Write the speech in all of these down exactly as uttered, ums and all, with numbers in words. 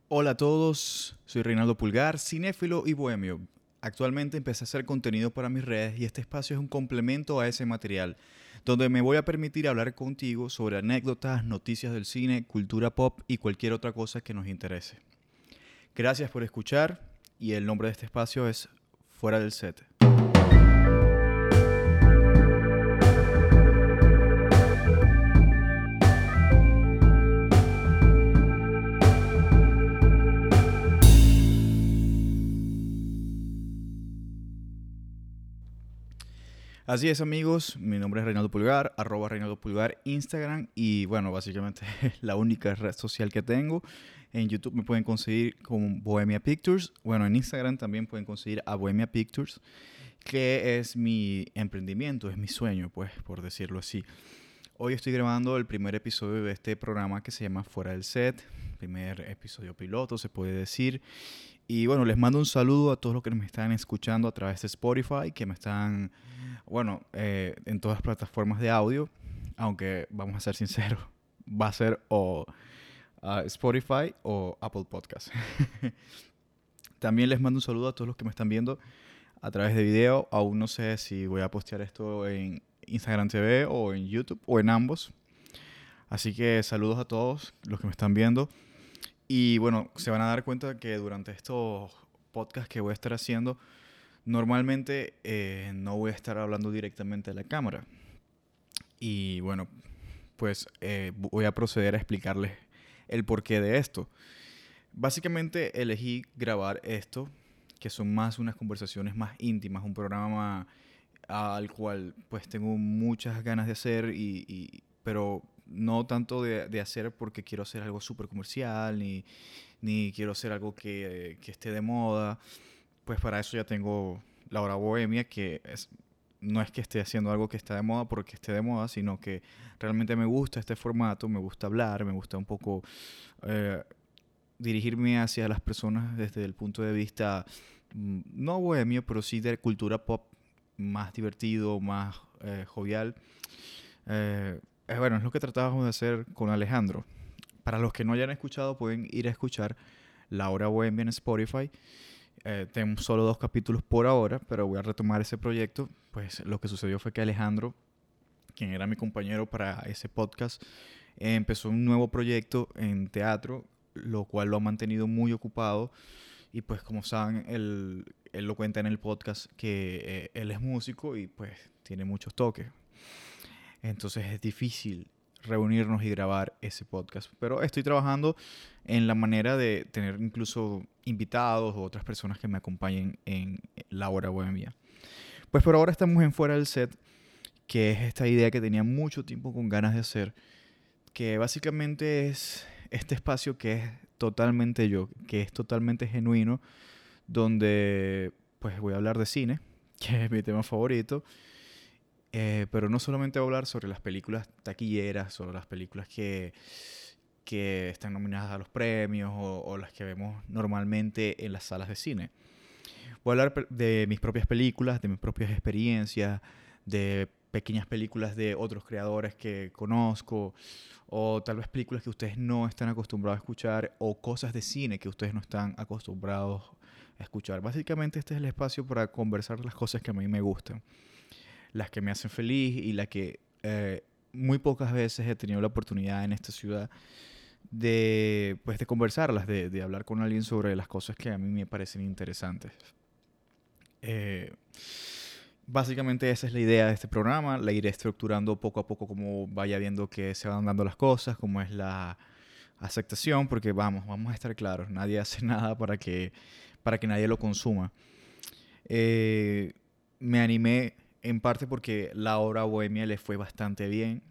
Hola a todos, soy Reinaldo Pulgar, cinéfilo y bohemio. Actualmente empecé a hacer contenido para mis redes y este espacio es un complemento a ese material, donde me voy a permitir hablar contigo sobre anécdotas, noticias del cine, cultura pop y cualquier otra cosa que nos interese. Gracias por escuchar y el nombre de este espacio es Fuera del Set. Así es, amigos, mi nombre es Reinaldo Pulgar, arroba Reinaldo Pulgar, Instagram y bueno, básicamente la única red social que tengo. En YouTube me pueden conseguir como Bohemia Pictures, bueno, en Instagram también pueden conseguir a Bohemia Pictures, que es mi emprendimiento, es mi sueño, pues, por decirlo así. Hoy estoy grabando el primer episodio de este programa que se llama Fuera del Set, primer episodio piloto, se puede decir. Y bueno, les mando un saludo a todos los que me están escuchando a través de Spotify, que me están, bueno, eh, en todas las plataformas de audio, aunque vamos a ser sinceros, va a ser o uh, Spotify o Apple Podcast. También les mando un saludo a todos los que me están viendo a través de video. Aún no sé si voy a postear esto en Instagram T V o en YouTube o en ambos. Así que saludos a todos los que me están viendo. Y bueno, se van a dar cuenta que durante estos podcasts que voy a estar haciendo, normalmente eh, no voy a estar hablando directamente a la cámara. Y bueno, pues eh, voy a proceder a explicarles el porqué de esto. Básicamente elegí grabar esto, que son más unas conversaciones más íntimas, un programa al cual pues tengo muchas ganas de hacer, y, y, pero no tanto de, de hacer porque quiero hacer algo súper comercial, ni, ni quiero hacer algo que, que esté de moda. Pues para eso ya tengo La Hora Bohemia, que es, no es que esté haciendo algo que está de moda porque esté de moda, sino que realmente me gusta este formato, me gusta hablar, me gusta un poco eh, dirigirme hacia las personas desde el punto de vista no bohemio, pero sí de cultura pop, más divertido, más eh, jovial. Eh, eh, bueno, es lo que tratábamos de hacer con Alejandro. Para los que no hayan escuchado, pueden ir a escuchar La Hora Bohemia en Spotify. Eh, tengo solo dos capítulos por ahora, pero voy a retomar ese proyecto. Pues lo que sucedió fue que Alejandro, quien era mi compañero para ese podcast, eh, empezó un nuevo proyecto en teatro, lo cual lo ha mantenido muy ocupado. Y pues como saben, él, él lo cuenta en el podcast que eh, él es músico y pues tiene muchos toques. Entonces es difícil reunirnos y grabar ese podcast. Pero estoy trabajando en la manera de tener incluso invitados o otras personas que me acompañen en La Hora Bohemia. Pues por ahora estamos en Fuera del Set, que es esta idea que tenía mucho tiempo con ganas de hacer, que básicamente es este espacio que es totalmente yo, que es totalmente genuino, donde pues voy a hablar de cine, que es mi tema favorito, eh, pero no solamente voy a hablar sobre las películas taquilleras, sobre las películas que, que están nominadas a los premios o, o las que vemos normalmente en las salas de cine. Voy a hablar de mis propias películas, de mis propias experiencias, de pequeñas películas de otros creadores que conozco, o tal vez películas que ustedes no están acostumbrados a escuchar, o cosas de cine que ustedes no están acostumbrados a escuchar. Básicamente este es el espacio para conversar las cosas que a mí me gustan, las que me hacen feliz y las que eh, muy pocas veces he tenido la oportunidad en esta ciudad de, pues, de conversarlas, de, de hablar con alguien sobre las cosas que a mí me parecen interesantes. Eh, básicamente esa es la idea de este programa. La iré estructurando poco a poco como vaya viendo que se van dando las cosas, como es la aceptación, porque vamos, vamos a estar claros, nadie hace nada para que, para que nadie lo consuma. Eh, me animé en parte porque La Hora Bohemia le fue bastante bien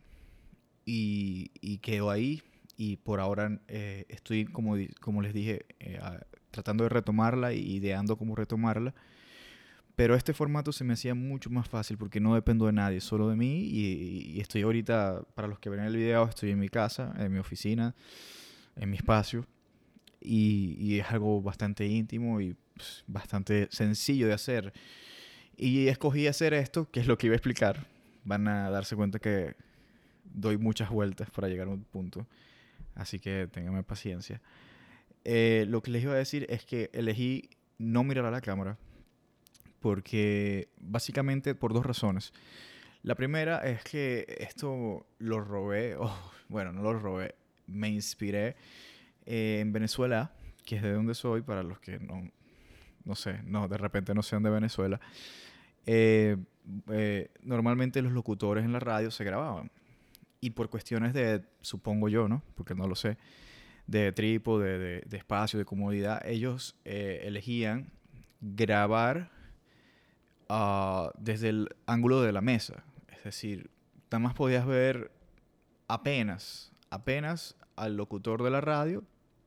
y, y quedó ahí, y por ahora eh, estoy, como, como les dije, eh, a, tratando de retomarla y ideando cómo retomarla. Pero este formato se me hacía mucho más fácil porque no dependo de nadie, solo de mí. Y, y estoy ahorita, para los que ven el video, estoy en mi casa, en mi oficina, en mi espacio. Y, y es algo bastante íntimo y pues, bastante sencillo de hacer. Y escogí hacer esto, que es lo que iba a explicar. Van a darse cuenta que doy muchas vueltas para llegar a un punto. Así que ténganme paciencia. Eh, lo que les iba a decir es que elegí no mirar a la cámara porque básicamente por dos razones. La primera es que esto lo robé, o bueno, no lo robé, me inspiré eh, en Venezuela, que es de donde soy, para los que no, no sé, no, de repente no sean de Venezuela. Eh, eh, Normalmente los locutores en la radio se grababan. Y por cuestiones de, supongo yo, ¿no? Porque no lo sé, de trípode, de, de espacio, de comodidad, ellos eh, elegían grabar uh, desde el ángulo de la mesa. Es decir, nada más podías ver apenas, apenas al locutor de la radio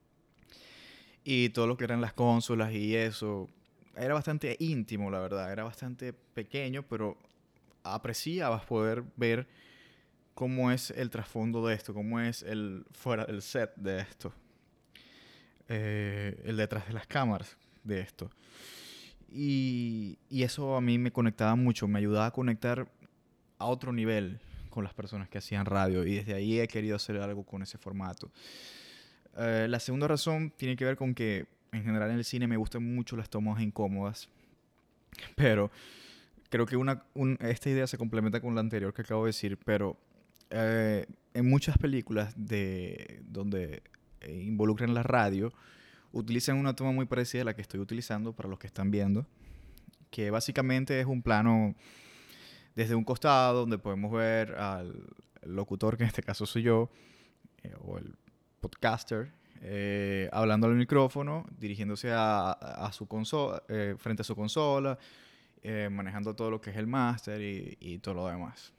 y todo lo que eran las consolas y eso. Era bastante íntimo, la verdad. Era bastante pequeño, pero apreciabas poder ver cómo es el trasfondo de esto, cómo es el fuera del set de esto, eh, el detrás de las cámaras de esto. Y, y eso a mí me conectaba mucho, me ayudaba a conectar a otro nivel con las personas que hacían radio y desde ahí he querido hacer algo con ese formato. Eh, la segunda razón tiene que ver con que en general en el cine me gustan mucho las tomas incómodas, pero creo que una, un, esta idea se complementa con la anterior que acabo de decir, pero eh, en muchas películas de, donde eh, involucran la radio, utilizan una toma muy parecida a la que estoy utilizando para los que están viendo, que básicamente es un plano desde un costado donde podemos ver al locutor, que en este caso soy yo, eh, o el podcaster, eh, hablando al micrófono, dirigiéndose a, a su consola, eh, frente a su consola, eh, manejando todo lo que es el máster y, y todo lo demás.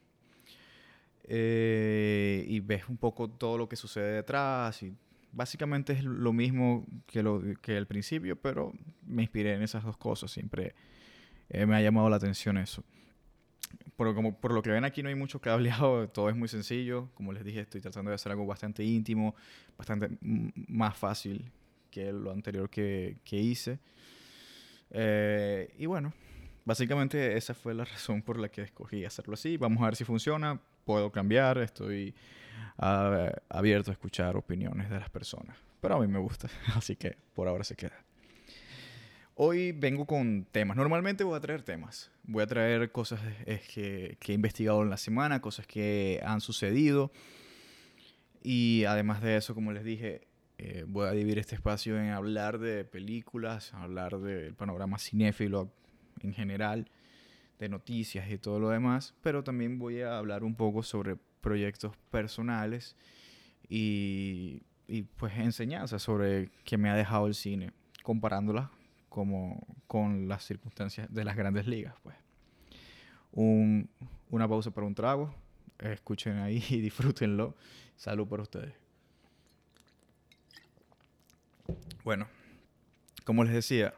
Eh, y ves un poco todo lo que sucede detrás y básicamente es lo mismo que, lo, que el principio, pero me inspiré en esas dos cosas. Siempre eh, me ha llamado la atención eso. Por, como, por lo que ven aquí no hay mucho cableado, todo es muy sencillo. Como les dije, estoy tratando de hacer algo bastante íntimo, bastante m- más fácil que lo anterior que, que hice. Eh, y bueno, básicamente esa fue la razón por la que escogí hacerlo así. Vamos a ver si funciona. Puedo cambiar, estoy uh, abierto a escuchar opiniones de las personas. Pero a mí me gusta, así que por ahora se queda. Hoy vengo con temas. Normalmente voy a traer temas. Voy a traer cosas eh, que, que he investigado en la semana, cosas que han sucedido. Y además de eso, como les dije, eh, voy a dividir este espacio en hablar de películas, hablar del panorama cinéfilo en general, de noticias y todo lo demás. Pero también voy a hablar un poco sobre proyectos personales y, y pues enseñanzas sobre qué me ha dejado el cine, comparándolas como con las circunstancias de las grandes ligas, pues. Un, una pausa para un trago. Escuchen ahí y disfrútenlo. Salud por ustedes. Bueno, como les decía,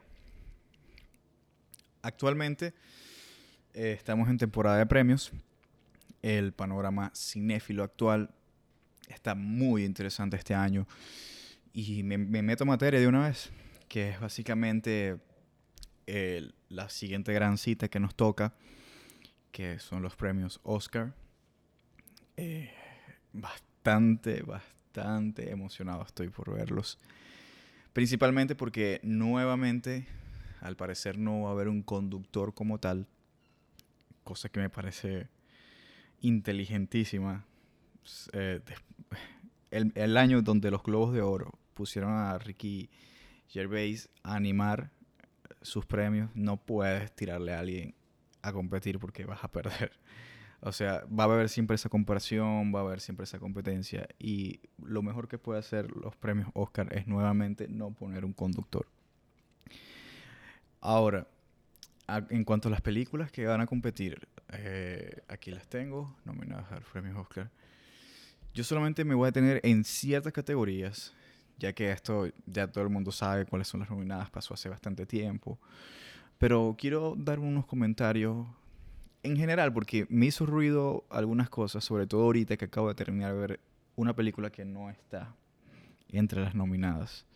actualmente eh, estamos en temporada de premios. El panorama cinéfilo actual está muy interesante este año. Y me, me meto en materia de una vez, que es básicamente el, la siguiente gran cita que nos toca, que son los premios Oscar. Eh, bastante, bastante emocionado estoy por verlos. Principalmente porque nuevamente, al parecer, no va a haber un conductor como tal, cosa que me parece inteligentísima. Eh, el, el año donde los Globos de Oro pusieron a Ricky Gervais a animar sus premios, no puedes tirarle a alguien a competir porque vas a perder. O sea, va a haber siempre esa comparación, va a haber siempre esa competencia. Y lo mejor que puede hacer los premios Oscar es nuevamente no poner un conductor. Ahora, a, en cuanto a las películas que van a competir, eh, aquí las tengo, nominadas a los premios Oscar. Yo solamente me voy a detener en ciertas categorías, ya que esto ya todo el mundo sabe cuáles son las nominadas, pasó hace bastante tiempo. Pero quiero dar unos comentarios en general, porque me hizo ruido algunas cosas, sobre todo ahorita que acabo de terminar de ver una película que no está entre las nominadas.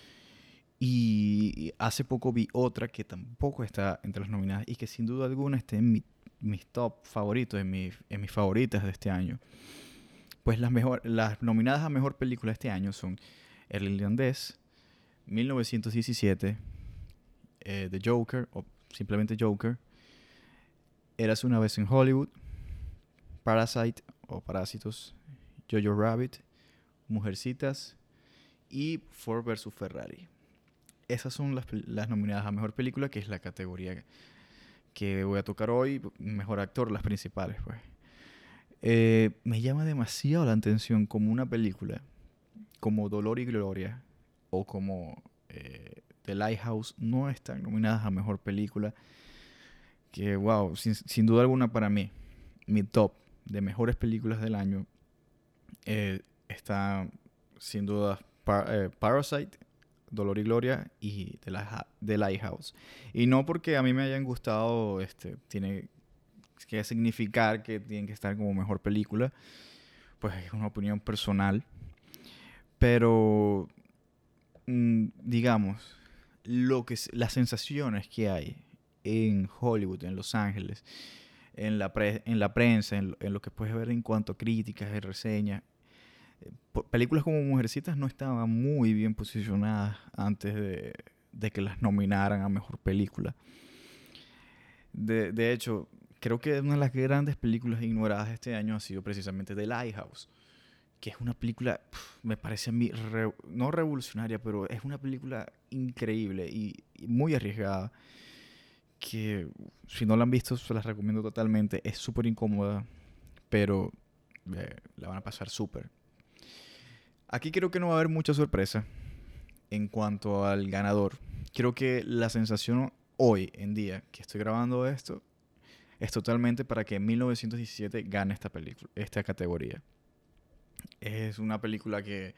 Y hace poco vi otra que tampoco está entre las nominadas y que sin duda alguna está en mi, mis top favoritos, en, mi, en mis favoritas de este año. Pues las, mejor, las nominadas a mejor película este año son El Irlandés, mil novecientos diecisiete, eh, The Joker, o simplemente Joker, Érase una vez en Hollywood, Parasite o Parásitos, Jojo Rabbit, Mujercitas y Ford versus Ferrari. Esas son las, las nominadas a Mejor Película, que es la categoría que voy a tocar hoy. Mejor Actor, las principales, pues. Eh, me llama demasiado la atención como una película como Dolor y Gloria o como eh, The Lighthouse no están nominadas a Mejor Película. Que, wow, sin, sin duda alguna para mí, mi top de mejores películas del año eh, está sin duda Par eh, Parasite, Dolor y Gloria y The, Light The Lighthouse. Y no porque a mí me hayan gustado, este, tiene que significar que tienen que estar como mejor película, pues es una opinión personal. Pero, mmm, digamos, lo que, las sensaciones que hay en Hollywood, en Los Ángeles, en la, pre en la prensa, en lo, en lo que puedes ver en cuanto a críticas y reseñas, eh, películas como Mujercitas no estaban muy bien posicionadas antes de, de que las nominaran a Mejor Película. De, de hecho, creo que una de las grandes películas ignoradas este año ha sido precisamente The Lighthouse, que es una película, pff, me parece a mí, re, no revolucionaria, pero es una película increíble y, y muy arriesgada, que si no la han visto se las recomiendo totalmente. Es súper incómoda, pero eh, la van a pasar súper. Aquí creo que no va a haber mucha sorpresa en cuanto al ganador. Creo que la sensación hoy en día que estoy grabando esto es totalmente para que mil novecientos diecisiete gane esta película, esta categoría. Es una película que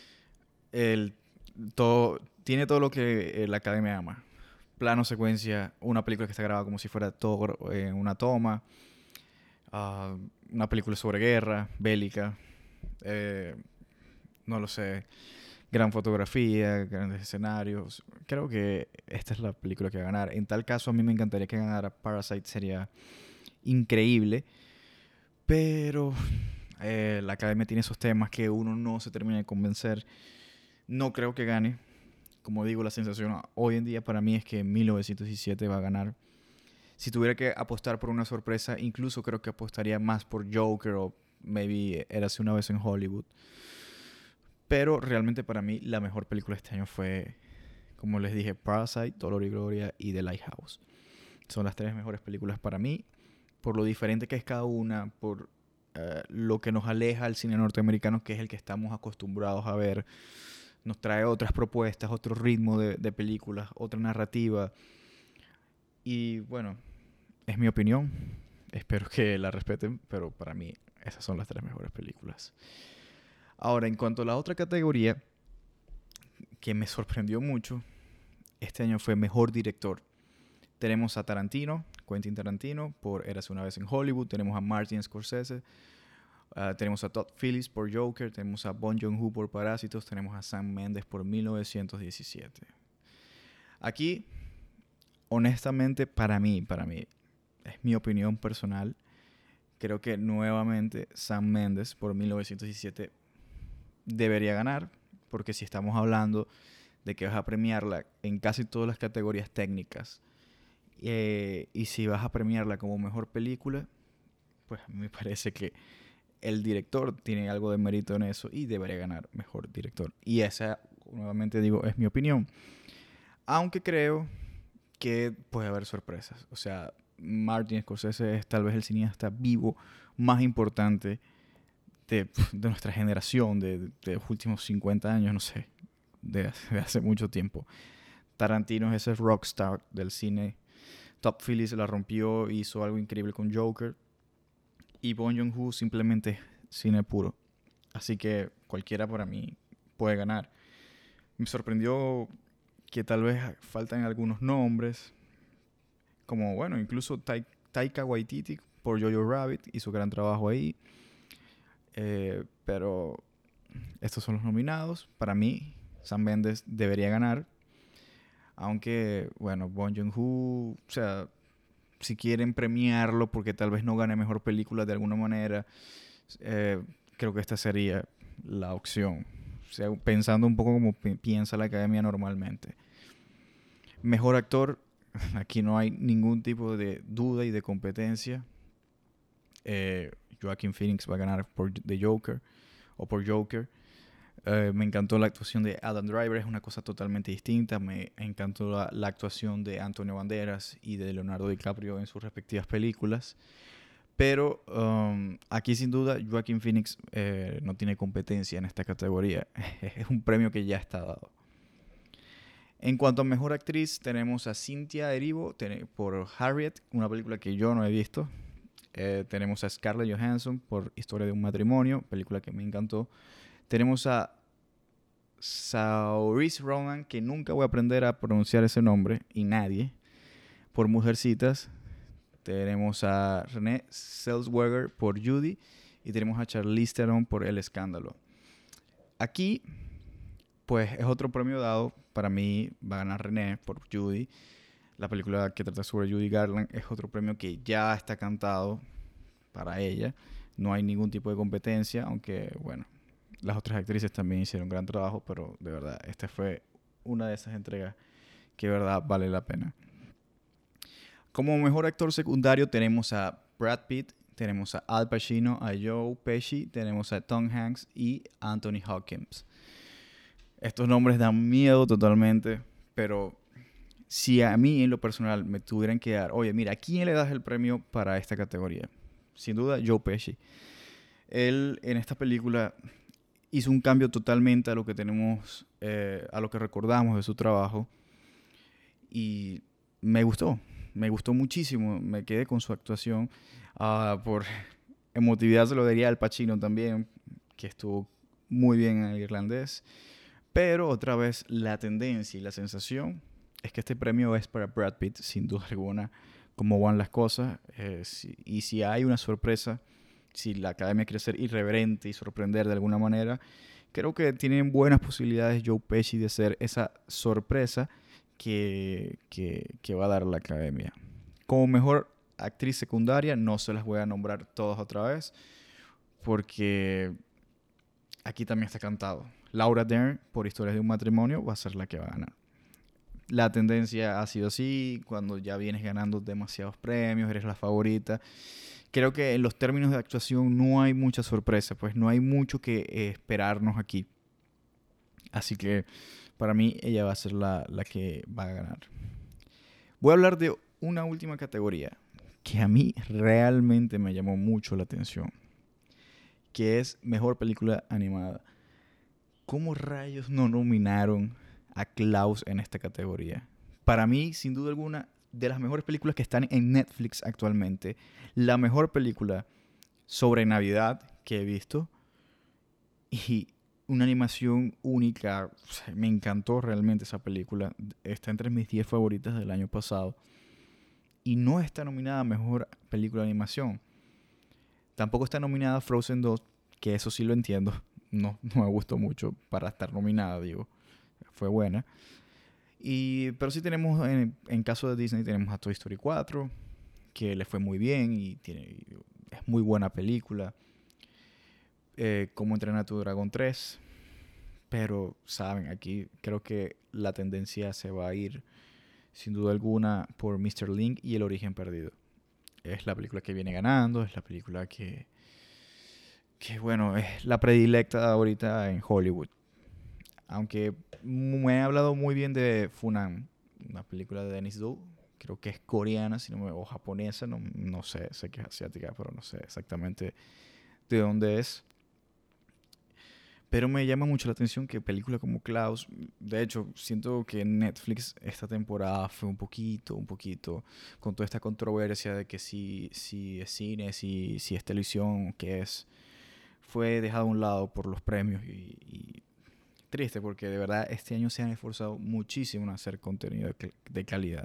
el, todo, tiene todo lo que la academia ama. Plano, secuencia, una película que está grabada como si fuera todo en una toma, uh, una película sobre guerra, bélica, eh, no lo sé, gran fotografía, grandes escenarios. Creo que esta es la película que va a ganar. En tal caso, a mí me encantaría que ganara Parasite, sería increíble, pero eh, la academia tiene esos temas que uno no se termina de convencer. No creo que gane. Como digo, la sensación hoy en día para mí es que mil novecientos diecisiete va a ganar. Si tuviera que apostar por una sorpresa, incluso creo que apostaría más por Joker o maybe Érase una vez en Hollywood. Pero realmente para mí la mejor película de este año fue, como les dije, Parasite, Dolor y Gloria y The Lighthouse. Son las tres mejores películas para mí, por lo diferente que es cada una, por uh, lo que nos aleja al cine norteamericano, que es el que estamos acostumbrados a ver. Nos trae otras propuestas, otro ritmo de, de películas, otra narrativa. Y bueno, es mi opinión. Espero que la respeten, pero para mí esas son las tres mejores películas. Ahora, en cuanto a la otra categoría, que me sorprendió mucho, este año fue Mejor Director. Tenemos a Tarantino, Quentin Tarantino, por Érase una vez en Hollywood. Tenemos a Martin Scorsese. Uh, tenemos a Todd Phillips por Joker. Tenemos a Bong Joon-ho por Parásitos. Tenemos a Sam Mendes por mil novecientos diecisiete. Aquí, honestamente, para mí, para mí, es mi opinión personal, creo que nuevamente Sam Mendes por mil novecientos diecisiete debería ganar, porque si estamos hablando de que vas a premiarla en casi todas las categorías técnicas, eh, y si vas a premiarla como mejor película, pues me parece que el director tiene algo de mérito en eso y debería ganar mejor director. Y esa, nuevamente digo, es mi opinión. Aunque creo que puede haber sorpresas. O sea, Martin Scorsese es tal vez el cineasta vivo más importante de, de nuestra generación, de, de los últimos cincuenta años, no sé, de, de hace mucho tiempo. Tarantino es ese rockstar del cine. Todd Phillips la rompió, hizo algo increíble con Joker. Y Bong Joon-ho simplemente cine puro. Así que cualquiera para mí puede ganar. Me sorprendió que tal vez faltan algunos nombres. Como, bueno, incluso Ta- Taika Waititi por Jojo Rabbit hizo gran trabajo ahí. Eh, pero estos son los nominados. Para mí, Sam Mendes debería ganar. Aunque, bueno, Bong Joon-ho, o sea, si quieren premiarlo porque tal vez no gane mejor película de alguna manera, eh, creo que esta sería la opción. sea, pensando un poco como pi- piensa la academia normalmente. Mejor actor, aquí no hay ningún tipo de duda y de competencia. Eh, Joaquin Phoenix va a ganar por The Joker o por Joker. Eh, me encantó la actuación de Adam Driver, es una cosa totalmente distinta. Me encantó la, la actuación de Antonio Banderas y de Leonardo DiCaprio en sus respectivas películas. Pero um, aquí sin duda Joaquin Phoenix eh, no tiene competencia en esta categoría. Es un premio que ya está dado. En cuanto a mejor actriz, tenemos a Cynthia Erivo ten- por Harriet, una película que yo no he visto. Eh, tenemos a Scarlett Johansson por Historia de un matrimonio, película que me encantó. Tenemos a Saoirse Ronan, que nunca voy a aprender a pronunciar ese nombre, y nadie, por Mujercitas. Tenemos a Renée Zellweger por Judy y tenemos a Charlize Theron por El Escándalo. Aquí, pues, es otro premio dado. Para mí va a ganar Renée por Judy. La película que trata sobre Judy Garland es otro premio que ya está cantado para ella. No hay ningún tipo de competencia, aunque, bueno, las otras actrices también hicieron gran trabajo, pero de verdad, esta fue una de esas entregas que de verdad vale la pena. Como mejor actor secundario tenemos a Brad Pitt, tenemos a Al Pacino, a Joe Pesci, tenemos a Tom Hanks y Anthony Hopkins. Estos nombres dan miedo totalmente, pero si a mí en lo personal me tuvieran que dar, oye, mira, ¿a quién le das el premio para esta categoría? Sin duda, Joe Pesci. Él en esta película hizo un cambio totalmente a lo que tenemos, eh, a lo que recordamos de su trabajo y me gustó, me gustó muchísimo, me quedé con su actuación. Uh, por emotividad se lo diría al Pacino también, que estuvo muy bien en el irlandés, pero otra vez la tendencia y la sensación es que este premio es para Brad Pitt, sin duda alguna, cómo van las cosas, eh, si, y si hay una sorpresa, si la academia quiere ser irreverente y sorprender de alguna manera, creo que tienen buenas posibilidades Joe Pesci de ser esa sorpresa que, que, que va a dar la academia. Como mejor actriz secundaria, no se las voy a nombrar todas otra vez, porque aquí también está cantado. Laura Dern, por Historias de un matrimonio, va a ser la que va a ganar. La tendencia ha sido así, cuando ya vienes ganando demasiados premios, eres la favorita. Creo que en los términos de actuación no hay mucha sorpresa, pues no hay mucho que eh, esperarnos aquí. Así que para mí ella va a ser la, la que va a ganar. Voy a hablar de una última categoría que a mí realmente me llamó mucho la atención, que es Mejor Película Animada. ¿Cómo rayos no nominaron a Klaus en esta categoría? Para mí, sin duda alguna, de las mejores películas que están en Netflix actualmente, la mejor película sobre Navidad que he visto y una animación única. O sea, me encantó realmente esa película. Está entre mis diez favoritas del año pasado. Y no está nominada a Mejor Película de Animación. Tampoco está nominada Frozen dos, que eso sí lo entiendo. No, no me gustó mucho para estar nominada, digo. Fue buena. Y, pero sí tenemos, en, en caso de Disney, tenemos a Toy Story cuatro, que le fue muy bien y tiene, es muy buena película. Eh, Cómo entrenar a tu dragón tres. Pero, saben, aquí creo que la tendencia se va a ir, sin duda alguna, por míster Link y El origen perdido. Es la película que viene ganando, es la película que, que bueno, es la predilecta ahorita en Hollywood. Aunque me he hablado muy bien de Funan, una película de Dennis Du, creo que es coreana si no me, o japonesa, no, no sé, sé que es asiática, pero no sé exactamente de dónde es. Pero me llama mucho la atención que películas como Klaus, de hecho, siento que Netflix esta temporada fue un poquito, un poquito, con toda esta controversia de que si, si es cine, si, si es televisión, qué es, fue dejado a un lado por los premios y, y triste porque de verdad este año se han esforzado muchísimo en hacer contenido de, de calidad.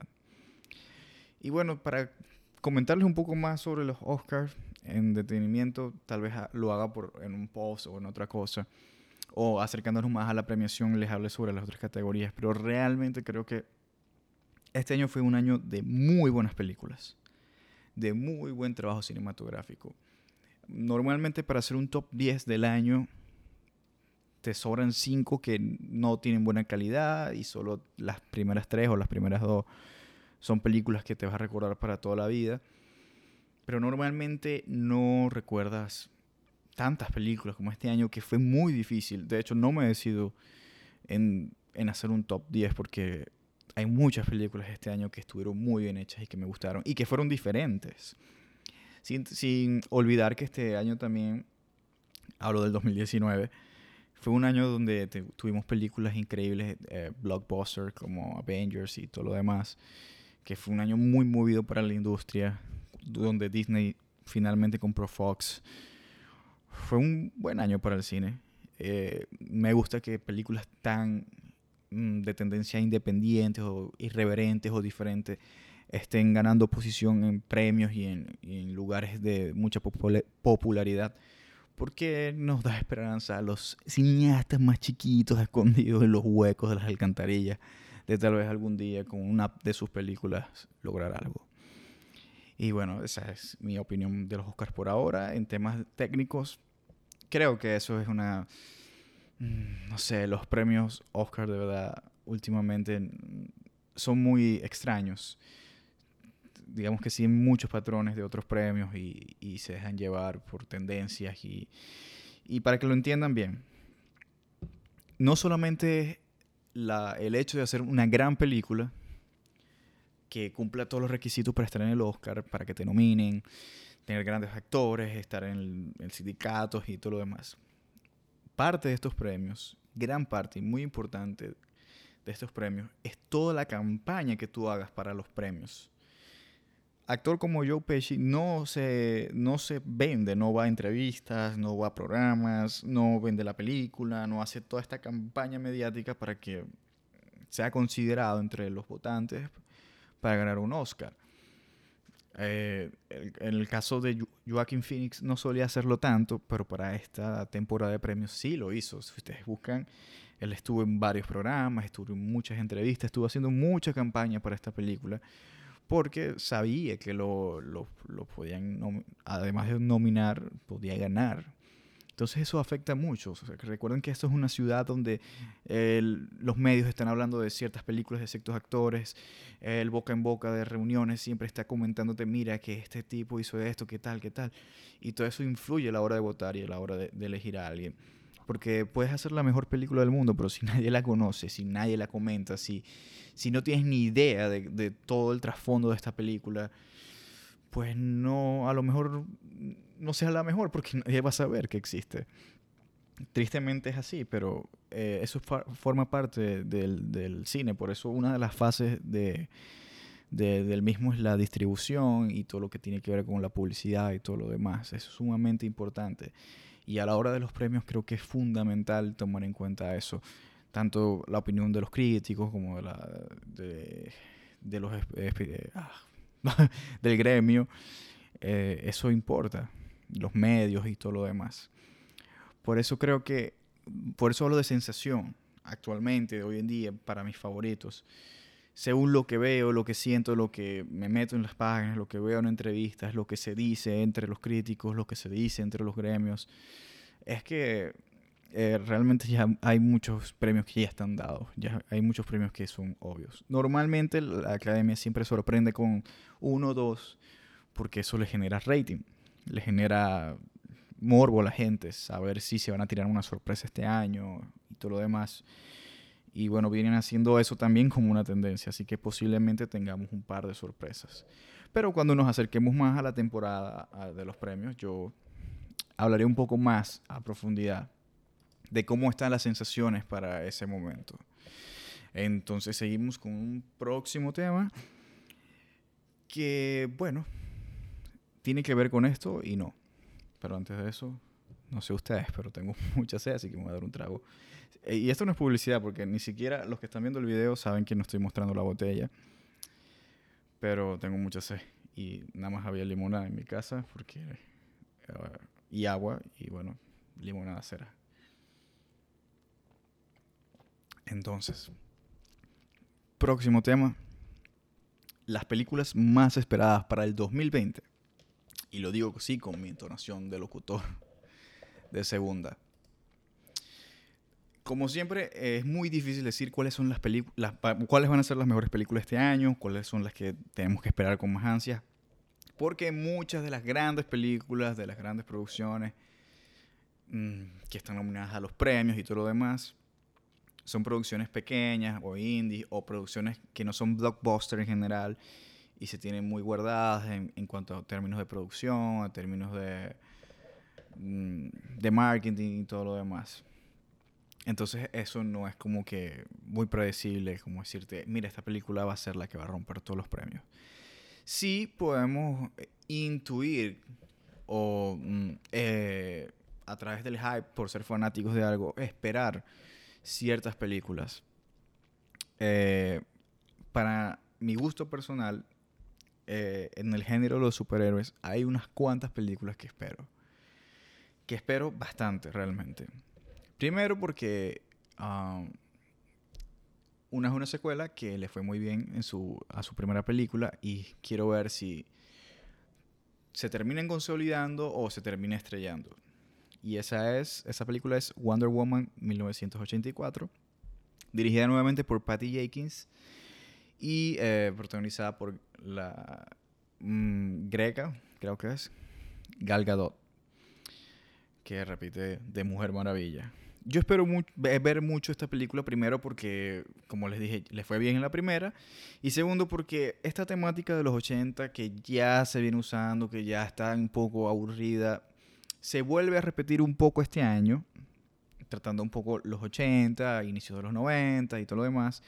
Y bueno, para comentarles un poco más sobre los Oscars en detenimiento, tal vez lo haga por, en un post o en otra cosa, o acercándonos más a la premiación les hable sobre las otras categorías, pero realmente creo que este año fue un año de muy buenas películas, de muy buen trabajo cinematográfico. Normalmente para hacer un top diez del año te sobran cinco que no tienen buena calidad y solo las primeras tres o las primeras dos son películas que te vas a recordar para toda la vida. Pero normalmente no recuerdas tantas películas como este año, que fue muy difícil. De hecho, no me decido en, en hacer un top diez porque hay muchas películas este año que estuvieron muy bien hechas y que me gustaron y que fueron diferentes. Sin, sin olvidar que este año también, hablo del dos mil diecinueve, fue un año donde te, tuvimos películas increíbles, eh, blockbuster como Avengers y todo lo demás, que fue un año muy movido para la industria, donde Disney finalmente compró Fox. Fue un buen año para el cine. Eh, me gusta que películas tan mm, de tendencia independientes o irreverentes o diferentes estén ganando posición en premios y en, y en lugares de mucha popula- popularidad, porque nos da esperanza a los cineastas más chiquitos escondidos en los huecos de las alcantarillas de tal vez algún día con una de sus películas lograr algo. Y bueno, esa es mi opinión de los Oscars por ahora. En temas técnicos, creo que eso es una... mm, No sé, los premios Oscar de verdad últimamente mm, son muy extraños. Digamos que siguen muchos patrones de otros premios y, y se dejan llevar por tendencias. Y, y para que lo entiendan bien, no solamente la, el hecho de hacer una gran película que cumpla todos los requisitos para estar en el Oscar, para que te nominen, tener grandes actores, estar en, en sindicatos y todo lo demás. Parte de estos premios, gran parte y muy importante de estos premios, es toda la campaña que tú hagas para los premios. Actor como Joe Pesci no se, no se vende, no va a entrevistas, no va a programas, no vende la película, no hace toda esta campaña mediática para que sea considerado entre los votantes para ganar un Oscar. Eh, el, en el caso de Jo- Joaquin Phoenix no solía hacerlo tanto, pero para esta temporada de premios sí lo hizo. Si ustedes buscan, él estuvo en varios programas, estuvo en muchas entrevistas, estuvo haciendo mucha campaña para esta película, porque sabía que lo, lo, lo podían, nom- además de nominar, podía ganar. Entonces eso afecta mucho. O sea, que recuerden que esto es una ciudad donde el- los medios están hablando de ciertas películas, de ciertos actores, el boca en boca de reuniones siempre está comentándote, mira que este tipo hizo esto, qué tal, qué tal. Y todo eso influye a la hora de votar y a la hora de, de elegir a alguien. Porque puedes hacer la mejor película del mundo, pero si nadie la conoce, si nadie la comenta, si, si no tienes ni idea de, de todo el trasfondo de esta película, pues no, a lo mejor no sea la mejor porque nadie va a saber que existe. Tristemente es así, pero eh, eso fa- forma parte del, del cine. Por eso una de las fases de, de- del mismo es la distribución y todo lo que tiene que ver con la publicidad y todo lo demás. Eso es sumamente importante. Y a la hora de los premios creo que es fundamental tomar en cuenta eso. Tanto la opinión de los críticos como de, la, de, de los esp- esp- ah, del gremio. Eh, eso importa. Los medios y todo lo demás. Por eso creo que, por eso hablo de sensación actualmente, hoy en día, para mis favoritos. Según lo que veo, lo que siento, lo que me meto en las páginas, lo que veo en entrevistas, lo que se dice entre los críticos, lo que se dice entre los gremios, es que eh, realmente ya hay muchos premios que ya están dados, ya hay muchos premios que son obvios. Normalmente la academia siempre sorprende con uno o dos, porque eso le genera rating, le genera morbo a la gente, saber si se van a tirar una sorpresa este año y todo lo demás. Y bueno, vienen haciendo eso también como una tendencia, así que posiblemente tengamos un par de sorpresas. Pero cuando nos acerquemos más a la temporada a, de los premios, yo hablaré un poco más a profundidad de cómo están las sensaciones para ese momento. Entonces seguimos con un próximo tema que, bueno, tiene que ver con esto y no. Pero antes de eso, no sé ustedes, pero tengo mucha sed, así que me voy a dar un trago. Eh, Y esto no es publicidad, porque ni siquiera los que están viendo el video saben que no estoy mostrando la botella. Pero tengo mucha sed. Y nada más había limonada en mi casa, porque eh, y agua, y bueno, limonada será. Entonces, próximo tema. Las películas más esperadas para el dos mil veinte. Y lo digo así con mi entonación de locutor de segunda. como siempre, eh, es muy difícil decir cuáles son las películas, cuáles van a ser las mejores películas este año, cuáles son las que tenemos que esperar con más ansia. Porque muchas de las grandes películas, de las grandes producciones mmm, que están nominadas a los premios y todo lo demás, son producciones pequeñas o indie o producciones que no son blockbuster en general y se tienen muy guardadas en, en cuanto a términos de producción, a términos de, mmm, de marketing y todo lo demás. Entonces eso no es como que muy predecible, como decirte, mira, esta película va a ser la que va a romper todos los premios. Sí podemos intuir o mm, eh, a través del hype, por ser fanáticos de algo, esperar ciertas películas. Eh, para mi gusto personal, eh, en el género de los superhéroes, hay unas cuantas películas que espero. Que espero bastante, realmente. Primero porque um, una es una secuela que le fue muy bien en su, a su primera película y quiero ver si se terminen consolidando o se termina estrellando. Y esa es esa película es Wonder Woman mil novecientos ochenta y cuatro, dirigida nuevamente por Patty Jenkins y eh, protagonizada por la mmm, greca, creo que es, Gal Gadot, que repite de Mujer Maravilla. Yo espero mu- ver mucho esta película, primero porque, como les dije, le fue bien en la primera. Y segundo porque esta temática de los ochenta, que ya se viene usando, que ya está un poco aburrida, se vuelve a repetir un poco este año, tratando un poco los ochenta, inicios de los noventa y todo lo demás.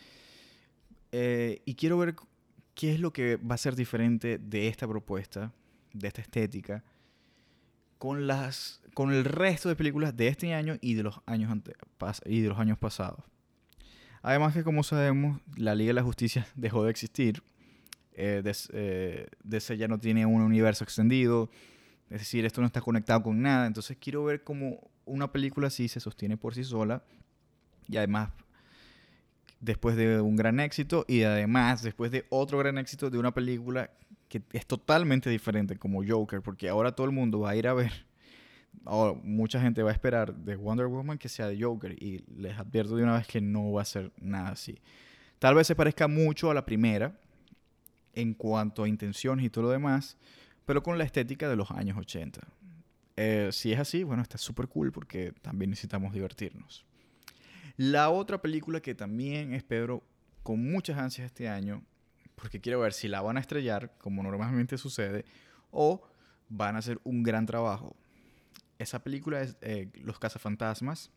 Eh, y quiero ver qué es lo que va a ser diferente de esta propuesta, de esta estética, con las con el resto de películas de este año y de los años ante, pas, y de los años pasados. Además que, como sabemos, la Liga de la Justicia dejó de existir. Eh, des, eh, D C ya no tiene un universo extendido. Es decir, esto no está conectado con nada. Entonces quiero ver cómo una película así se sostiene por sí sola. Y además, después de un gran éxito. Y además, después de otro gran éxito de una película que es totalmente diferente, como Joker. Porque ahora todo el mundo va a ir a ver, o mucha gente va a esperar de Wonder Woman que sea de Joker. Y les advierto de una vez que no va a ser nada así. Tal vez se parezca mucho a la primera en cuanto a intenciones y todo lo demás, pero con la estética de los años ochenta. Eh, si es así, bueno, está súper cool porque también necesitamos divertirnos. La otra película que también espero con muchas ansias este año, porque quiero ver si la van a estrellar, como normalmente sucede, o van a hacer un gran trabajo. Esa película es eh, Los Cazafantasmas.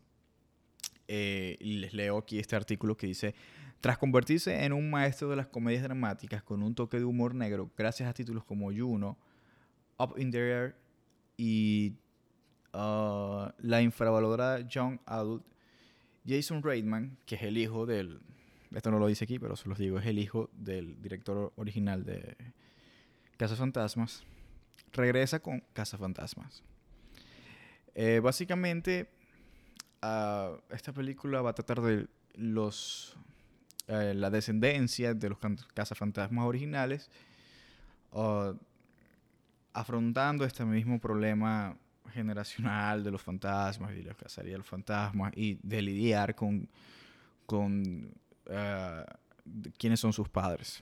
Eh, y les leo aquí este artículo que dice: tras convertirse en un maestro de las comedias dramáticas con un toque de humor negro, gracias a títulos como Juno, Up in the Air y uh, la infravalorada Young Adult, Jason Reitman, que es el hijo del... Esto no lo dice aquí, pero se los digo, es el hijo del director original de Cazafantasmas, regresa con Cazafantasmas. Eh, básicamente, uh, esta película va a tratar de los... Eh, la descendencia de los cazafantasmas originales, uh, afrontando este mismo problema generacional de los fantasmas y la cacería de los fantasmas y de lidiar con, con uh, quiénes son sus padres.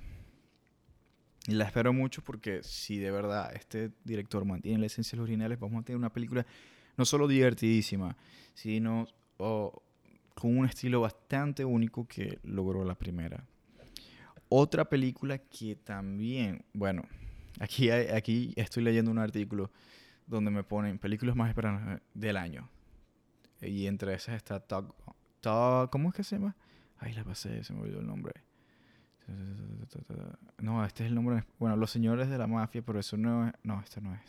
Y la espero mucho porque si de verdad este director mantiene la esencia de los originales, vamos a tener una película no solo divertidísima, sino oh, con un estilo bastante único que logró la primera. Otra película que también, bueno, aquí, hay, aquí estoy leyendo un artículo donde me ponen películas más esperadas del año. Y entre esas está Top, Top, ¿cómo es que se llama? Ay, la pasé, se me olvidó el nombre. No, este es el nombre. Bueno, Los Señores de la Mafia, pero eso no es. No, esto no es.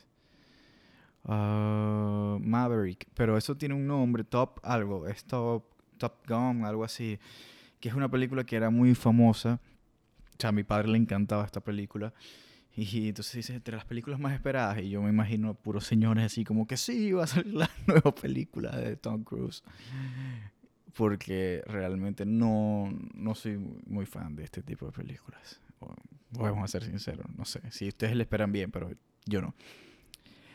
Uh, Maverick, pero eso tiene un nombre, Top algo, es Top, Top Gun, algo así, que es una película que era muy famosa. O sea, a mi padre le encantaba esta película. Y entonces dice, entre las películas más esperadas, y yo me imagino puros señores así como que sí, va a salir la nueva película de Tom Cruise. Porque realmente no, no soy muy fan de este tipo de películas. Vamos a ser sinceros, no sé. Si ustedes le esperan bien, pero yo no.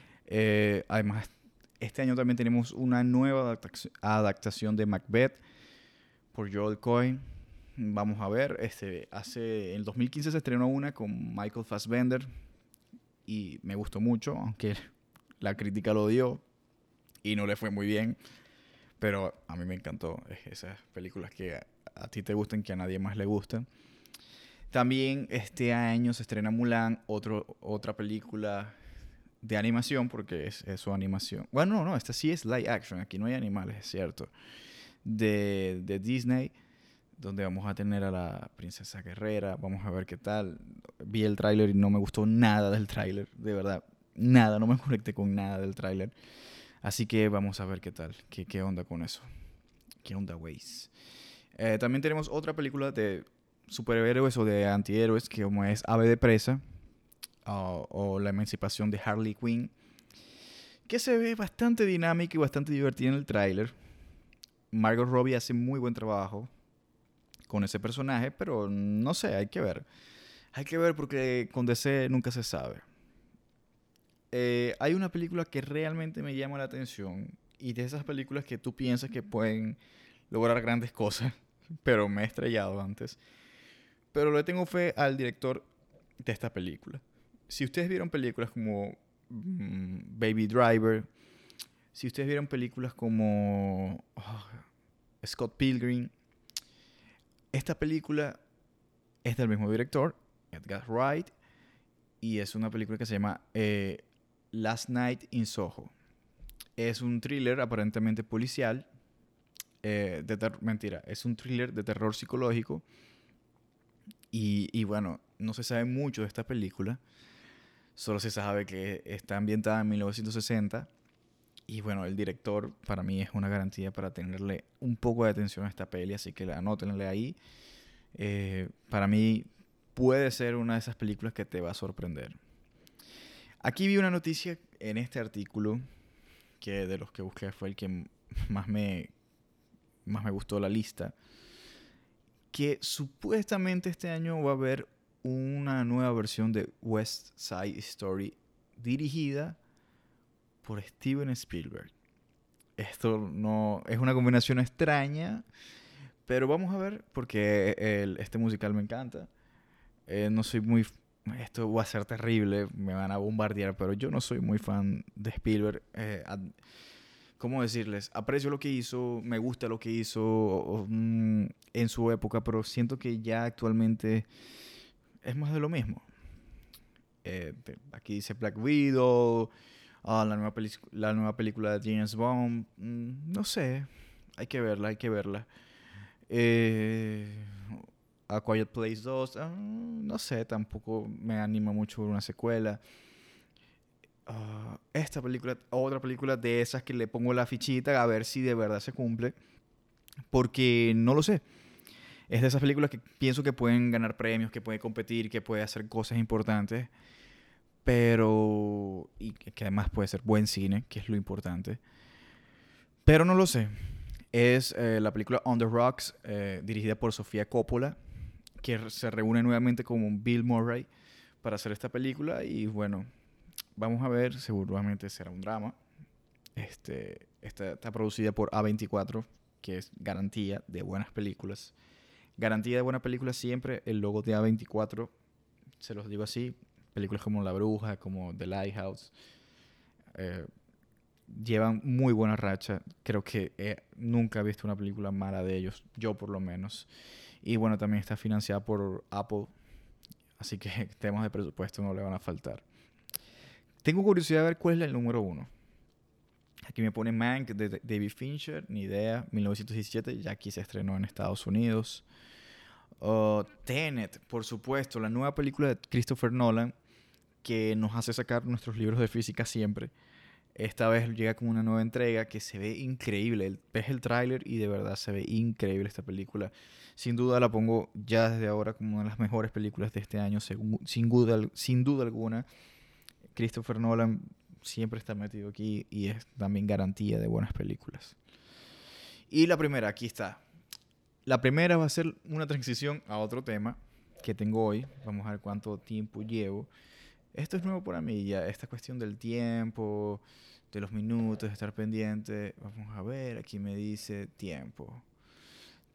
Eh, además, este año también tenemos una nueva adaptación de Macbeth, por Joel Cohen. Vamos a ver, este, hace, en el dos mil quince se estrenó una con Michael Fassbender y me gustó mucho, aunque la crítica lo odió y no le fue muy bien, pero a mí me encantó. Es esas películas que a, a ti te gustan, que a nadie más le gustan. También este año se estrena Mulan, otro, otra película de animación, porque es, es su animación. Bueno, no, no, esta sí es live action, aquí no hay animales, es cierto. De, de Disney, donde vamos a tener a la princesa guerrera. Vamos a ver qué tal. Vi el tráiler y no me gustó nada del tráiler, de verdad. Nada, no me conecté con nada del tráiler. Así que vamos a ver qué tal, qué, qué onda con eso. ¿Qué onda, Waze? Eh, también tenemos otra película de superhéroes o de antihéroes, que como es Ave de Presa, o, o La Emancipación de Harley Quinn, que se ve bastante dinámica y bastante divertida en el tráiler. Margot Robbie hace muy buen trabajo con ese personaje, pero no sé, hay que ver. Hay que ver porque con D C nunca se sabe. Eh, hay una película que realmente me llama la atención y de esas películas que tú piensas que pueden lograr grandes cosas, pero me he estrellado antes. Pero le tengo fe al director de esta película. Si ustedes vieron películas como mm, Baby Driver, si ustedes vieron películas como oh, Scott Pilgrim, esta película es del mismo director, Edgar Wright, y es una película que se llama eh, Last Night in Soho. Es un thriller aparentemente policial, eh, de ter- mentira, es un thriller de terror psicológico. Y, y bueno, no se sabe mucho de esta película, solo se sabe que está ambientada en mil novecientos sesenta. Y bueno, el director para mí es una garantía para tenerle un poco de atención a esta peli, así que anótenle ahí. Eh, para mí puede ser una de esas películas que te va a sorprender. Aquí vi una noticia en este artículo, que de los que busqué fue el que más me, más me gustó la lista, que supuestamente este año va a haber una nueva versión de West Side Story dirigida por Steven Spielberg. Esto no es una combinación extraña, pero vamos a ver porque el, este musical me encanta. Eh, no soy muy... Esto va a ser terrible, me van a bombardear, pero yo no soy muy fan de Spielberg. Eh, ad, ¿Cómo decirles? Aprecio lo que hizo, me gusta lo que hizo o, mm, en su época, pero siento que ya actualmente es más de lo mismo. Eh, aquí dice Black Widow, oh, la, nueva la nueva película de James Bond. Mm, no sé, hay que verla, hay que verla. Eh, A Quiet Place dos, uh, no sé, tampoco me anima mucho una secuela. Uh, esta película, otra película de esas que le pongo la fichita a ver si de verdad se cumple, porque no lo sé. Es de esas películas que pienso que pueden ganar premios, que pueden competir, que pueden hacer cosas importantes, pero y que además puede ser buen cine, que es lo importante. Pero no lo sé. Es eh, la película On the Rocks, eh, dirigida por Sofía Coppola, que se reúne nuevamente con Bill Murray para hacer esta película. Y bueno, vamos a ver, seguramente será un drama. Este, esta está producida por A veinticuatro, que es garantía de buenas películas. Garantía de buenas películas siempre, el logo de A veinticuatro, se los digo así. Películas como La Bruja, como The Lighthouse, eh, llevan muy buena racha. Creo que eh, nunca he visto una película mala de ellos, yo por lo menos. Y bueno, también está financiada por Apple, así que temas de presupuesto no le van a faltar. Tengo curiosidad de ver cuál es el número uno. Aquí me pone Mank de David Fincher, ni idea, mil novecientos diecisiete, ya aquí se estrenó en Estados Unidos. Uh, Tenet, por supuesto, la nueva película de Christopher Nolan, que nos hace sacar nuestros libros de física siempre. Esta vez llega con una nueva entrega que se ve increíble. Ves el tráiler y de verdad se ve increíble esta película. Sin duda la pongo ya desde ahora como una de las mejores películas de este año, según, sin, duda, sin duda alguna. Christopher Nolan siempre está metido aquí y es también garantía de buenas películas. Y la primera, aquí está. La primera va a ser una transición a otro tema que tengo hoy. Vamos a ver cuánto tiempo llevo. Esto es nuevo para mí ya, esta cuestión del tiempo, de los minutos, de estar pendiente. Vamos a ver, aquí me dice tiempo.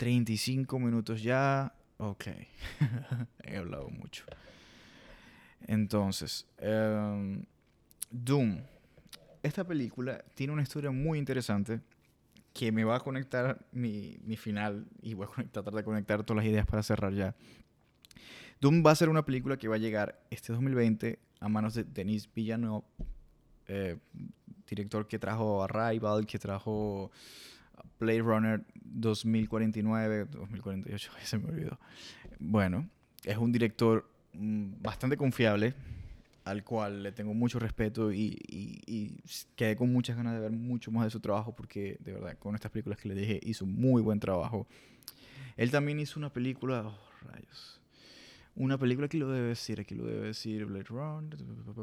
treinta y cinco minutos ya. Ok. He hablado mucho. Entonces, um, Doom. Esta película tiene una historia muy interesante que me va a conectar mi, mi final y voy a conectar, tratar de conectar todas las ideas para cerrar ya. Doom va a ser una película que va a llegar este dos mil veinte a manos de Denis Villeneuve, eh, director que trajo Arrival, que trajo Blade Runner dos mil cuarenta y nueve, dos mil cuarenta y ocho, se me olvidó. Bueno, es un director mmm, bastante confiable, al cual le tengo mucho respeto y, y, y quedé con muchas ganas de ver mucho más de su trabajo porque, de verdad, con estas películas que le dije, hizo muy buen trabajo. Él también hizo una película... Oh, rayos. Una película, aquí lo debe decir, aquí lo debe decir, Blade Runner...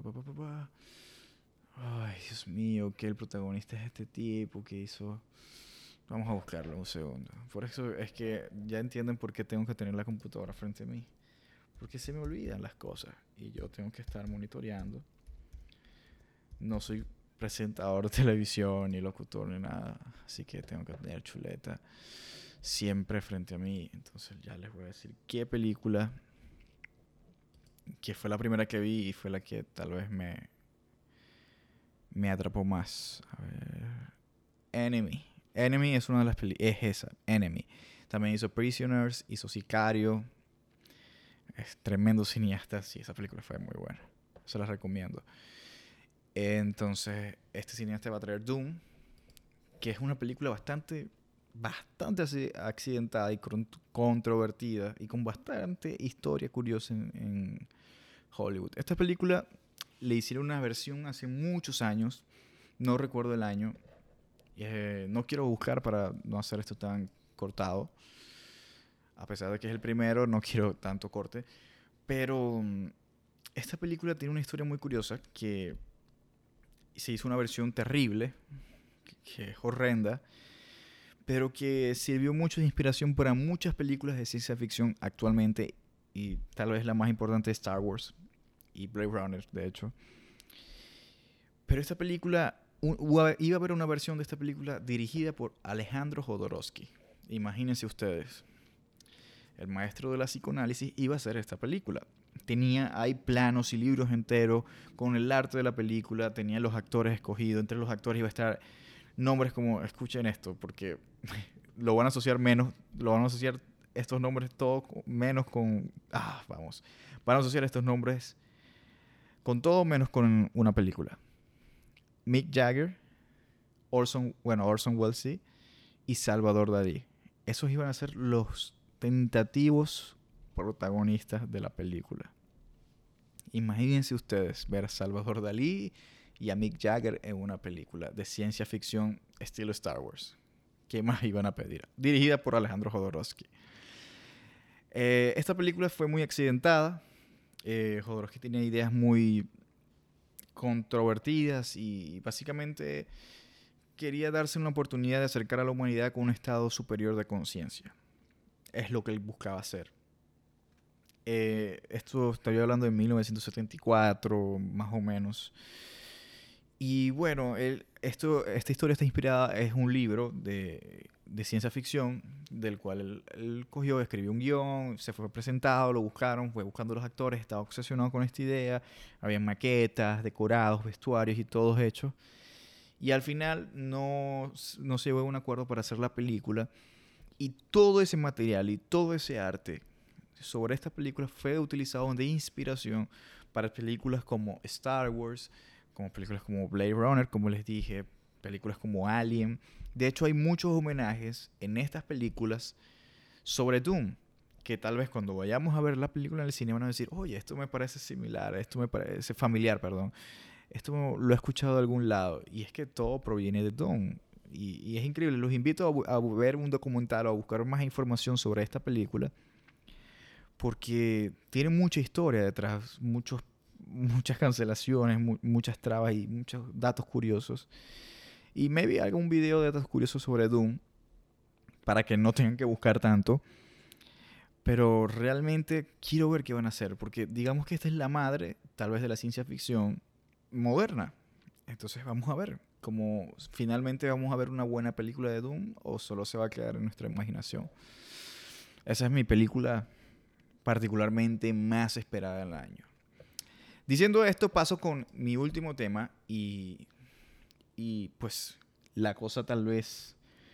Ay, Dios mío, que el protagonista es este tipo que hizo... Vamos a buscarlo un segundo. Por eso es que ya entienden por qué tengo que tener la computadora frente a mí. Porque se me olvidan las cosas y yo tengo que estar monitoreando. No soy presentador de televisión, ni locutor, ni nada. Así que tengo que tener chuleta siempre frente a mí. Entonces ya les voy a decir qué película, que fue la primera que vi y fue la que tal vez me, me atrapó más. A ver. Enemy. Enemy es una de las películas. Es esa, Enemy. También hizo Prisoners, hizo Sicario. Es tremendo cineasta. Sí, esa película fue muy buena. Se la recomiendo. Entonces, este cineasta va a traer Doom, que es una película bastante, bastante accidentada y controvertida y con bastante historia curiosa en, en Hollywood. Esta película le hicieron una versión hace muchos años, no recuerdo el año. Eh, no quiero buscar para no hacer esto tan cortado. A pesar de que es el primero, no quiero tanto corte. Pero esta película tiene una historia muy curiosa que se hizo una versión terrible, que es horrenda, pero que sirvió mucho de inspiración para muchas películas de ciencia ficción actualmente, y tal vez la más importante es Star Wars y Blade Runner, de hecho. Pero esta película, iba a haber una versión de esta película dirigida por Alejandro Jodorowsky. Imagínense ustedes, el maestro de la psicoanálisis iba a hacer esta película. Tenía, hay planos y libros enteros con el arte de la película, tenía los actores escogidos, entre los actores iba a estar nombres como, escuchen esto, porque lo van a asociar menos, lo van a asociar estos nombres todos menos con, ah, vamos, van a asociar estos nombres con todo menos con una película. Mick Jagger, Orson, bueno, Orson Welles y Salvador Dalí. Esos iban a ser los tentativos protagonistas de la película. Imagínense ustedes ver a Salvador Dalí y a Mick Jagger en una película de ciencia ficción estilo Star Wars. ¿Qué más iban a pedir? Dirigida por Alejandro Jodorowsky. Eh, esta película fue muy accidentada. Eh, Jodorowsky tenía ideas muy controvertidas y básicamente quería darse una oportunidad de acercar a la humanidad con un estado superior de conciencia. Es lo que él buscaba hacer. Eh, esto estaría hablando de mil novecientos setenta y cuatro, más o menos. Y bueno, él, esto, esta historia está inspirada, es un libro de, de ciencia ficción, del cual él, él cogió, escribió un guión, se fue presentado, lo buscaron, fue buscando los actores, estaba obsesionado con esta idea, había maquetas, decorados, vestuarios y todos hechos. Y al final no, no se llegó a un acuerdo para hacer la película. Y todo ese material y todo ese arte sobre esta película fue utilizado de inspiración para películas como Star Wars, como películas como Blade Runner, como les dije, películas como Alien. De hecho, hay muchos homenajes en estas películas sobre Doom, que tal vez cuando vayamos a ver la película en el cine van a decir, oye, esto me parece similar, esto me parece familiar, perdón. Esto lo he escuchado de algún lado. Y es que todo proviene de Doom. Y, y es increíble. Los invito a, a ver un documental o a buscar más información sobre esta película, porque tiene mucha historia detrás, muchos, muchas cancelaciones, mu muchas trabas y muchos datos curiosos. Y maybe algún video de datos curiosos sobre Doom, para que no tengan que buscar tanto. Pero realmente quiero ver qué van a hacer, porque digamos que esta es la madre, tal vez, de la ciencia ficción moderna. Entonces vamos a ver cómo finalmente vamos a ver una buena película de Doom o solo se va a quedar en nuestra imaginación. Esa es mi película particularmente más esperada del año. Diciendo esto, paso con mi último tema y, y pues la cosa tal vez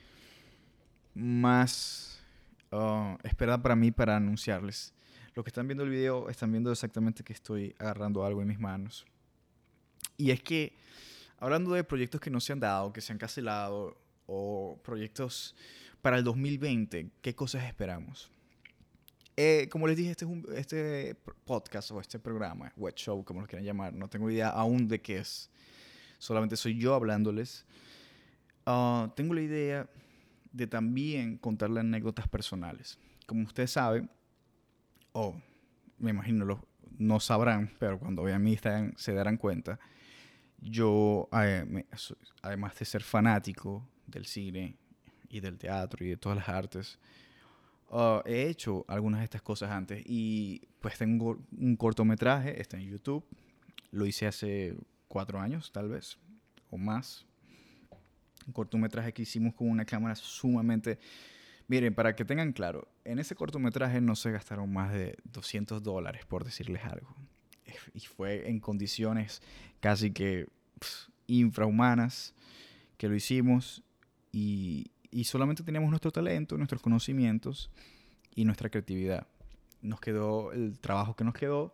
más uh, esperada para mí para anunciarles. Los que están viendo el video están viendo exactamente que estoy agarrando algo en mis manos. Y es que, hablando de proyectos que no se han dado, que se han cancelado, o proyectos para el dos mil veinte, ¿qué cosas esperamos? Eh, como les dije, este es un este podcast o este programa, web show, como lo quieran llamar, no tengo idea aún de qué es. Solamente soy yo hablándoles. Uh, tengo la idea de también contarle anécdotas personales. Como ustedes saben, o oh, me imagino lo, no sabrán, pero cuando vean mi Instagram se darán cuenta, yo, eh, me, además de ser fanático del cine y del teatro y de todas las artes, Uh, he hecho algunas de estas cosas antes y pues tengo un cortometraje, está en YouTube, lo hice hace cuatro años tal vez o más, un cortometraje que hicimos con una cámara sumamente, miren, para que tengan claro, en ese cortometraje no se gastaron más de doscientos dólares por decirles algo y fue en condiciones casi que pff, infrahumanas que lo hicimos y Y solamente teníamos nuestro talento, nuestros conocimientos y nuestra creatividad. Nos quedó el trabajo que nos quedó.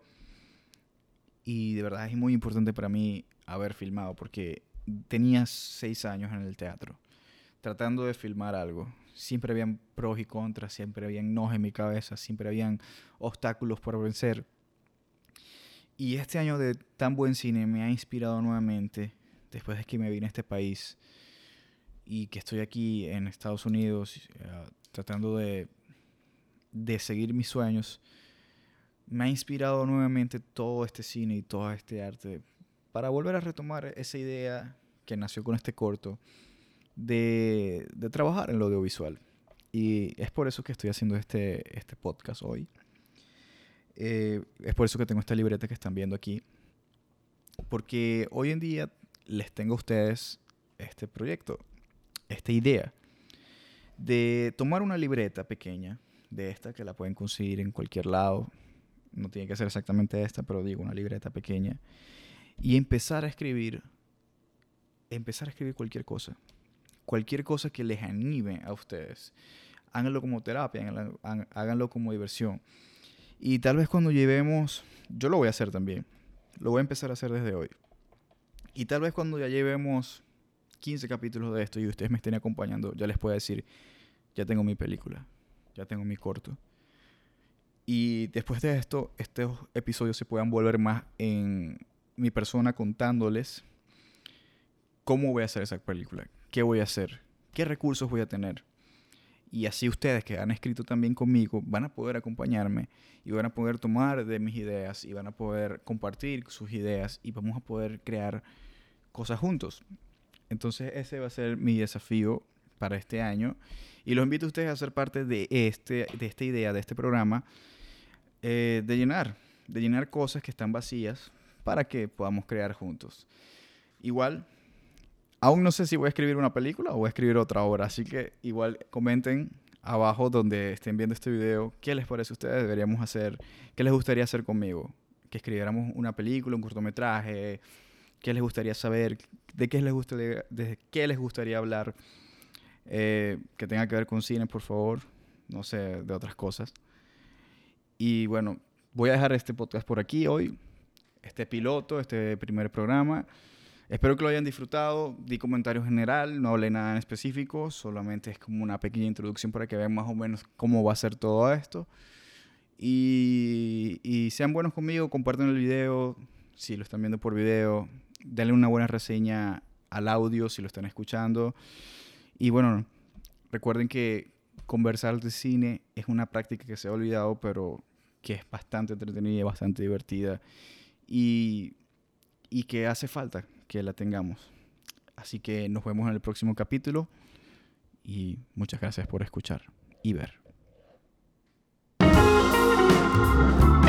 Y de verdad es muy importante para mí haber filmado porque tenía seis años en el teatro tratando de filmar algo. Siempre habían pros y contras, siempre habían nos en mi cabeza, siempre habían obstáculos por vencer. Y este año de tan buen cine me ha inspirado nuevamente después de que me vine a este país y que estoy aquí en Estados Unidos uh, tratando de, de seguir mis sueños, me ha inspirado nuevamente todo este cine y todo este arte para volver a retomar esa idea que nació con este corto de, de trabajar en lo audiovisual. Y es por eso que estoy haciendo este, este podcast hoy. Eh, es por eso que tengo esta libreta que están viendo aquí. Porque hoy en día les tengo a ustedes este proyecto, esta idea de tomar una libreta pequeña de esta que la pueden conseguir en cualquier lado, no tiene que ser exactamente esta, pero digo una libreta pequeña, y empezar a escribir empezar a escribir cualquier cosa cualquier cosa que les anime a ustedes. Háganlo como terapia, háganlo, háganlo como diversión, y tal vez cuando llevemos, yo lo voy a hacer también, lo voy a empezar a hacer desde hoy, y tal vez cuando ya llevemos quince capítulos de esto y ustedes me estén acompañando, ya les puedo decir, ya tengo mi película, ya tengo mi corto. Y después de esto, estos episodios se puedan volver más en mi persona contándoles cómo voy a hacer esa película, qué voy a hacer, qué recursos voy a tener. Y así ustedes que han escrito también conmigo van a poder acompañarme y van a poder tomar de mis ideas y van a poder compartir sus ideas y vamos a poder crear cosas juntos. Entonces ese va a ser mi desafío para este año. Y los invito a ustedes a ser parte de, este, de esta idea, de este programa, eh, de llenar, de llenar cosas que están vacías para que podamos crear juntos. Igual, aún no sé si voy a escribir una película o voy a escribir otra obra, así que igual comenten abajo donde estén viendo este video qué les parece a ustedes, deberíamos hacer, qué les gustaría hacer conmigo, que escribiéramos una película, un cortometraje, qué les gustaría saber, de qué les gustaría, de qué les gustaría hablar, eh, que tenga que ver con cine, por favor, no sé, de otras cosas. Y bueno, voy a dejar este podcast por aquí hoy, este piloto, este primer programa. Espero que lo hayan disfrutado. Di comentario general, no hablé nada en específico, solamente es como una pequeña introducción para que vean más o menos cómo va a ser todo esto. Y, y sean buenos conmigo, compartan el video si lo están viendo por video, denle una buena reseña al audio si lo están escuchando. Y bueno, recuerden que conversar de cine es una práctica que se ha olvidado, pero que es bastante entretenida y bastante divertida. Y, y que hace falta que la tengamos. Así que nos vemos en el próximo capítulo y muchas gracias por escuchar y ver.